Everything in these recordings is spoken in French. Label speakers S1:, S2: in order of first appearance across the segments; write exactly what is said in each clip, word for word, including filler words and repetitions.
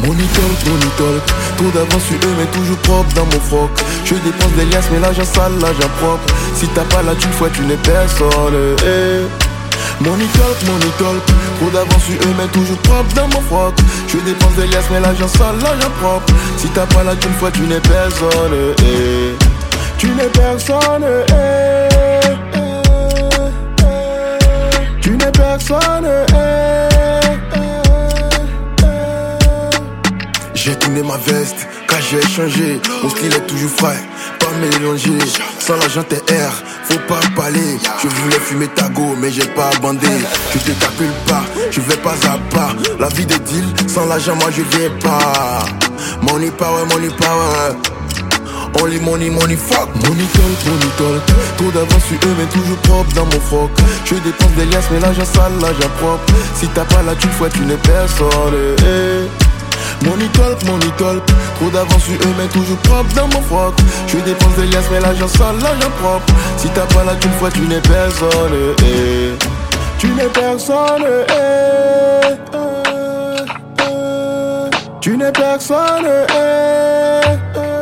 S1: Money talk, money talk. Trop d'avance sur eux mais toujours propre dans mon froc. Je dépense des liasses mais l'argent sale, l'argent propre. Si t'as pas la thune fois tu n'es personne. Hey. Money talk, money talk. Trop d'avance sur eux mais toujours propre dans mon froc. Je dépense des liasses mais l'argent sale, l'argent propre. Si t'as pas la thune fois tu n'es personne. Hey. Tu n'es personne. Hey. Tu n'es personne. J'ai tourné ma veste, car j'ai changé. Mon style est toujours frais, pas mélangé. Sans l'argent t'es air, faut pas parler. Je voulais fumer ta go, mais j'ai pas bandé. Je te calcule pas, je vais pas à pas. La vie des deals, sans l'argent moi je viens pas. Money power, money power. Only money, money fuck. Money talk, money talk. Trop d'avance sur eux mais toujours propre dans mon froc. Je dépense des liasses mais l'argent sale, l'argent propre. Si t'as pas la thune fois tu n'es personne. Hey. Money talk, money talk. Trop d'avance sur eux mais toujours propre dans mon froc. Je dépense des liasses mais l'argent sale, l'argent propre. Si t'as pas la thune fois tu n'es personne. Hey. Tu n'es personne. Hey. Tu n'es personne. Hey.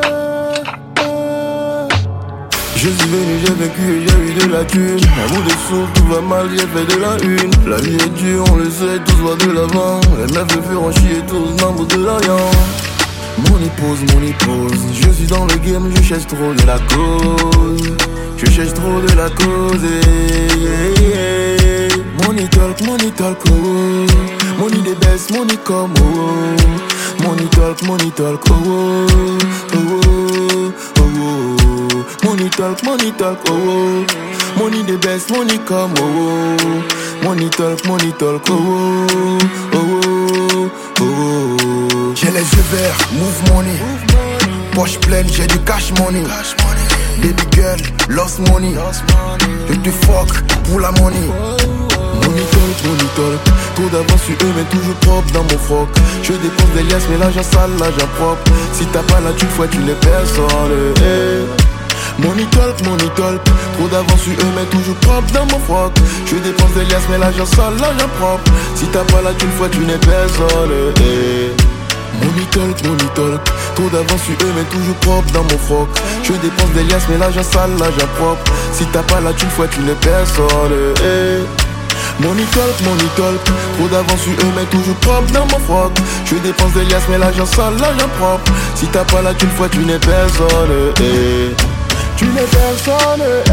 S1: Je suis venu, j'ai vécu et j'ai eu de la thune. Un bout de souffle, tout va mal, j'ai fait de la une. La vie est dure, on le sait, tous va de l'avant. Les meufs me feront chier, tous dans le bout de l'Orient. Money pose, money pose. Je suis dans le game, je cherche trop de la cause. Je cherche trop de la cause. Yeah, yeah. Money talk, money talk, oh. Money the best, money come, oh. Money talk, money talk, oh. Oh, oh, oh, oh. Money talk, money talk, oh, oh. Money the best, money come, oh, oh. Money talk, money talk, oh, oh, oh, oh, oh. J'ai les yeux verts, move money. Poche pleine, j'ai du cash money. Baby girl, lost money. Je te fuck pour la money. Money talk, money talk. Trop d'avance sur eux mais toujours propre dans mon froc. Je dépense des liasses mais l'argent sale, l'argent propre. Si t'as pas la thune fois tu n'es personne. Hey. Money talk, money talk. Trop d'avance sur eux mais toujours propre dans mon froc. Je dépense des liasses mais l'argent sale, l'argent propre. Si t'as pas la thune fois tu n'es personne. Hey. Money talk, money talk. Trop d'avance sur eux mais toujours propre dans mon froc. Je dépense des liasses mais l'argent sale, l'argent propre. Si t'as pas la thune fois tu n'es personne. Hey. Money talk, money talk. Trop d'avance sur eux mais toujours propre dans mon froc. Je dépense des liasses mais l'argent sale, l'argent propre. Si t'as pas la thune fois tu n'es personne. Hey. Tu n'es personne.